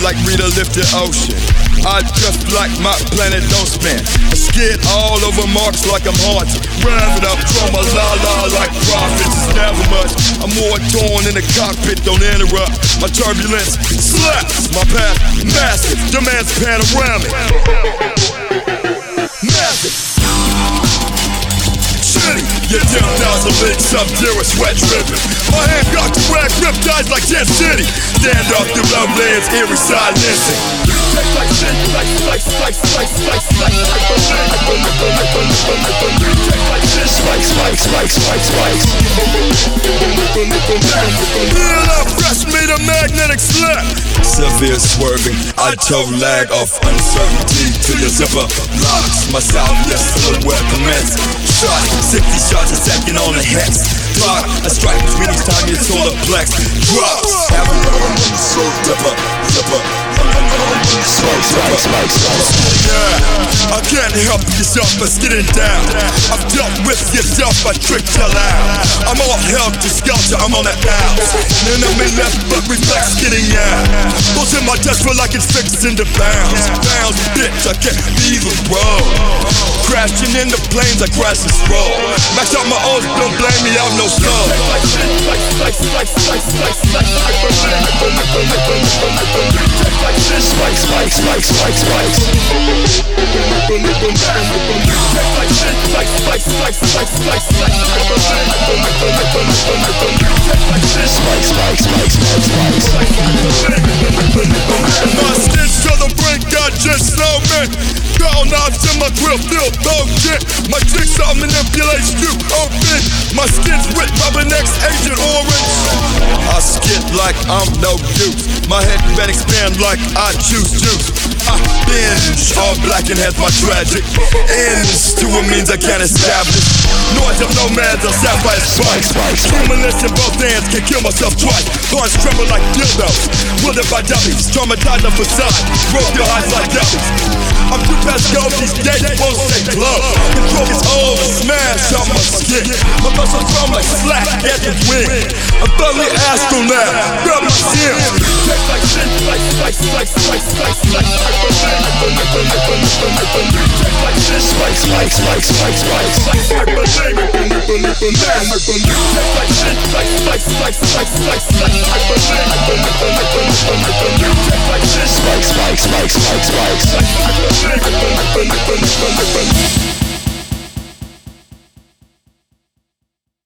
like Rita lifted ocean. I just like my planet don't spin. I skid all over marks like I'm haunted. Rev it up, trauma la la like prophets. It's never much. I'm more torn in the cockpit, don't interrupt. My turbulence slaps my path, massive, demands panoramic. Massive. Your 10,000 leaks, sub-zero sweat dripping. My hand got to rag, riptides like 10 City. Stand off the lowlands, eerie silencing. Take like shit, like Feel up, fresh meat, a magnetic slap. Severe swerving, I toe lag off uncertainty to your zipper locks. My southwest silhouette commence. Shot, 60 shots a second on the hex. Clock, a strike between each time your solar plex drops. Having a so dipper, zipper. Yeah, I can't help yourself but getting down. I've dealt with yourself, I tricked you out. I'm all help to skelter, I'm on that bounce. Enemy left but reflex getting out. Those in my desk feel like it's fixed into bounds. Bounds, bitch, I can't be the road. Crashing in the planes, I crash and roll. Max out my own, don't blame me, I'm no slow. Spikes. My skin to the brink, God just slow me. Call knobs in my grill, feel dog shit. My jigsaw manipulates you open. My skin's wet, rubbing X Agent Orange. I skid like I'm no use. My head can expand like I juice. I binge all black and has my tragic ends to a means I can't establish. Noise of nomads or sapphire spikes. Humorless in both hands, can kill myself twice. Thorns tremble like dildos, wielded by dummies. Traumatized the facade, broke your eyes like dummies. I'm too past go, these days won't stay close. Control is old, smash on my skin. My muscles drum like slack at the wind. I'm thoroughly astronaut, grab my skin. Take like shit, spikes.